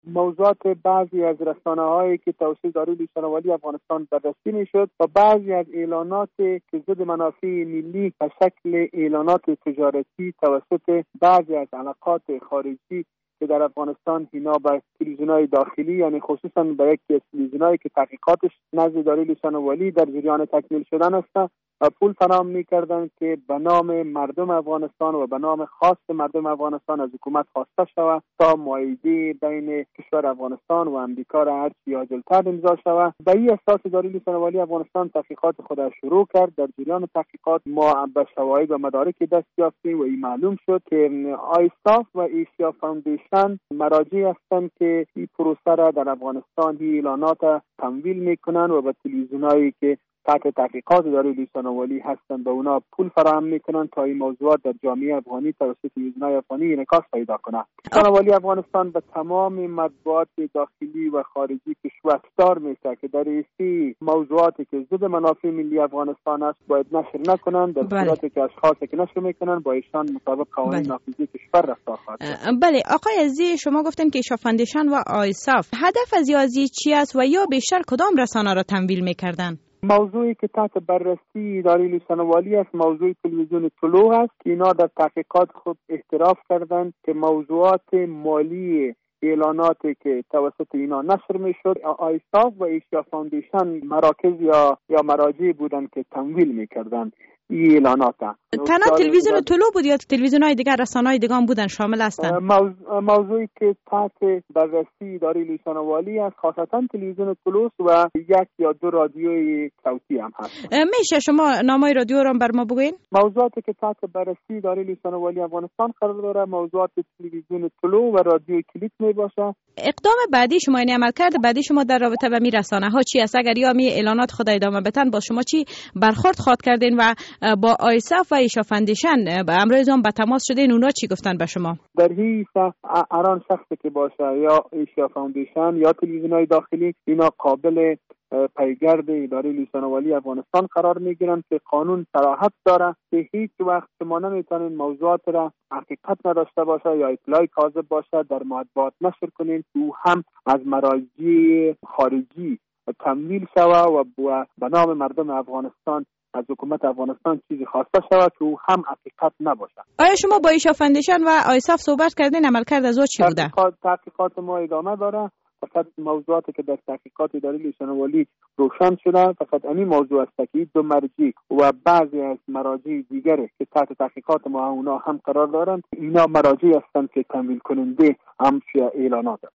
موضوعات بعضی از رسانه‌هایی که توسط اداره لیسان والی افغانستان بررسی می‌شد و بعضی از اعلانات که ضد منافع ملی به شکل اعلانات تجارتی توسط بعضی از علاقات خارجی که در افغانستان اینا به تلویزیون‌های داخلی، یعنی خصوصا به یکی از تلویزیون‌هایی که تحقیقاتش نزد اداره لیسان والی در جریان تکمیل شدن است، پول فراهم می‌کردند که به نام مردم افغانستان و به نام خاص مردم افغانستان از حکومت خواسته شود تا معاهده بین کشور افغانستان و امریکا را هرچی عاجل‌تر امضا شود. به این اساس اداره لیسان والی افغانستان تحقیقات خود را شروع کرد. در جریان تحقیقات ما به شواهد و مدارک دست یافتیم و این معلوم شد که آیساف و ایشیا فاندیشن مراجعی هستند که این پروسه را در افغانستان این اعلانات تمویل میکنند و به تلویزیونایی که تحت تحقیقات اداره لیسان والی هستند به اونا پول فراهم میکنن تا این موضوعات در جامعه افغانی توسط تلویزیون‌های افغانی انعکاس پیدا کنه. لیسان والی افغانستان به تمام مطبوعات داخلی و خارجی کشور خطار میشه که در این موضوعاتی که ضد منافع ملی افغانستان است باید نشر نکنند، در صورتی که اشخاصی که نشر میکنن با ایشان مطابق قوانین نافذی کشور رفتار خواهد کرد. بله آقای عزیزی، شما گفتن که ایشیا فاندیشن و آیساف هدف از یازی چی است و یا بیشتر کدام رسانه را تمویل میکردن؟ موضوعی که تحت بررسی اداره لیسان والی است موضوع تلویزیون طلوع است که اینا در تحقیقات خود اعتراف کردند که موضوعات مالی اعلاناتی که توسط اینا نشر میشد آیساف و ایشیا فاندیشن مراکز یا مراجع بودند که تمویل میکردند این اعلانات. تنها تلویزیون طلوع بود یا تلویزیون‌های دیگر، رسانه‌های دیگر هم بودن شامل هستند؟ موضوعی که تحت بررسی اداره لیسان والی است خاصتا تلویزیون طلوع و یک یا دو رادیوی صوتی هم هست. میشه شما نامای رادیو را بر ما بگوین؟ موضوعاتی که تحت بررسی اداره لیسان والی افغانستان قرار داره موضوعات تلویزیون طلوع و رادیو کلیک می باشه. اقدام بعدی شما، یعنی عملکرد بعدی شما در رابطه با می رسانه‌ها چی است؟ اگر یا می اعلانات خود ادامه بدن با شما چی برخورد خواهد کردین و با آیساف و ایشیا فاندیشن به امروز هم به تماس شدین، اونا چی گفتن به شما؟ در هیچ هر شخصی که باشه یا ایشیا فاندیشن یا تلویزیون‌های داخلی اینا قابل پیگرد اداره لیسان والی افغانستان قرار میگیرن که قانون صراحت داره که هیچ وقت شما نمیتونین موضوعات را حقیقت نداشته باشه یا اطلاع کاذب باشه در مطبوعات نشر کنین او هم از مراجع خارجی تمویل شوه و به نام مردم افغانستان از حکومت افغانستان چیزی خواسته شود که او هم حقیقت نباشه. آیا شما با ایشیا فاندیشن و آیساف صحبت کردین؟ عملکرد از او چی بوده؟ تحقیقات ما ادامه داره. فقط موضوعاتی که در تحقیقات اداره لیسان والی روشن شده فقط همین موضوع است که دو مرجع و بعضی از مراجع دیگری که تحت تحقیقات ما اونا هم قرار دارند اینا مراجع هستند که تمویل کننده همچین اعلانات.